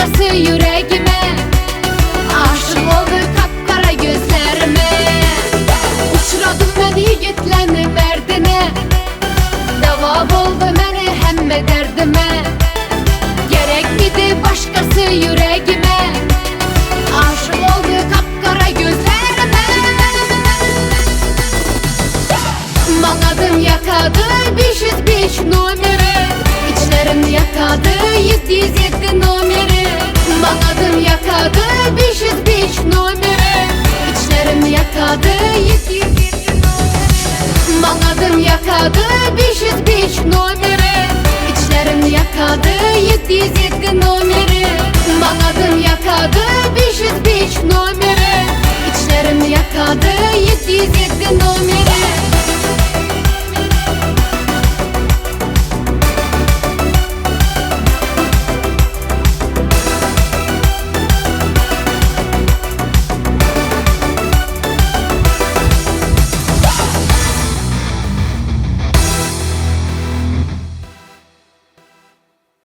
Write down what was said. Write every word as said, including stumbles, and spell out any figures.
başkası yüreğime. Aşık oldu kapkara gözlerime. Uçradım ben yiğitlerin merdine. Dava oldu meni hemme derdime. Gerek miydi başkası yüreğime. Aşık oldu kapkara gözlerime. Manadım yakadı beş yüz beş numara. İçlerim yakadı yedi yüz yedi numara. Manadım yakadı beş yüz beş numara. İçlerim yakadı yedi yüz yedi numara. Manadım yakadı beş yüz beş numara. İçlerim yakadı yedi yüz yedi numara.